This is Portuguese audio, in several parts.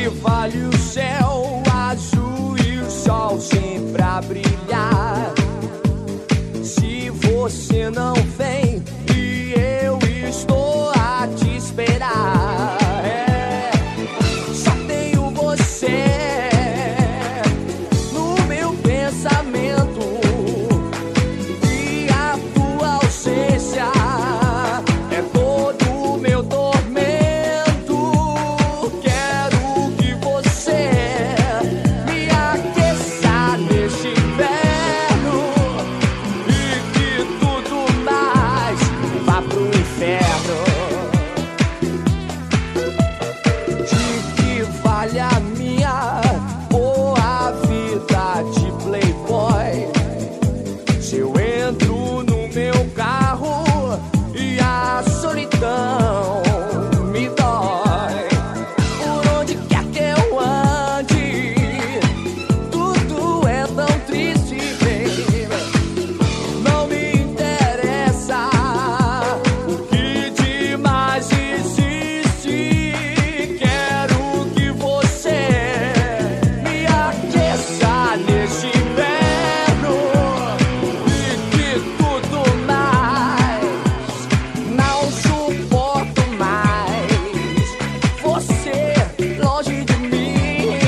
que vale o céu azul e o sol sempre a brilhar? Se você não vem e eu estou a te esperar, só tenho você no meu pensamento, e a tua ausência é todo o meu tormento. Quero que você me aqueça neste inverno e que tudo mais vá pro inferno. De que vale a minha boa vida de playboy se eu entro no meu carro e a solidão me dói? Por onde quer que eu ande, tudo é tão triste, baby. Não me interessa o que demais existe. Quero que você me aqueça neste inverno e que tudo mais. Não suporto mais você longe de mim.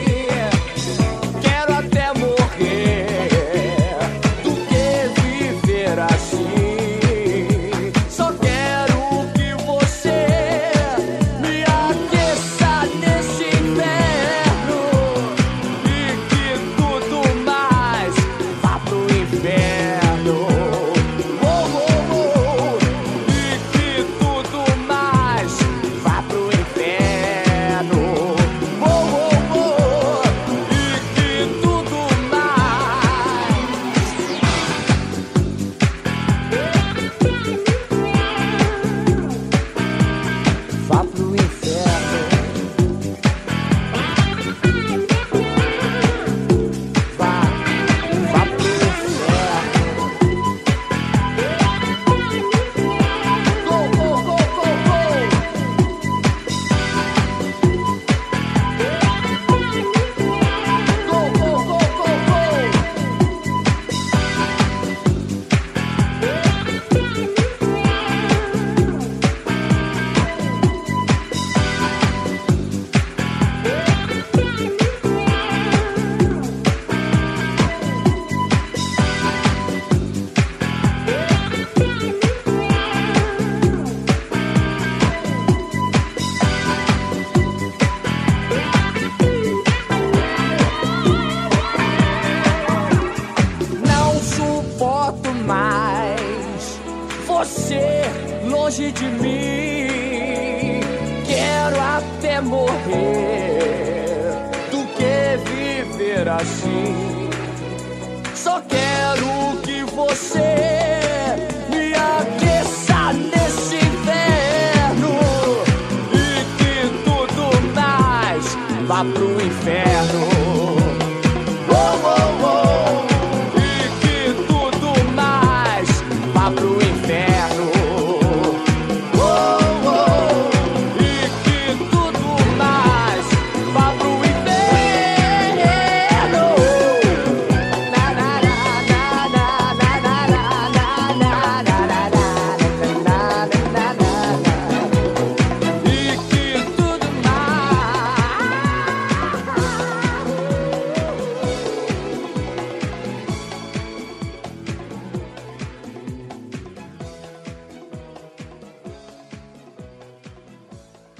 Quero até morrer do que viver assim. Só quero que você me aqueça nesse inverno e que tudo mais vá pro inferno. Oh, oh, oh. E que tudo mais vá pro inferno. Oh, oh, oh. E que tudo mais vá pro inferno. Vá pro inferno. Go, go, go, go, go. Go, go, go, go, Não suporto mais você longe de mim. Quero até morrer do que viver assim. Só quero que você me aqueça nesse inverno e que tudo mais vá pro inferno.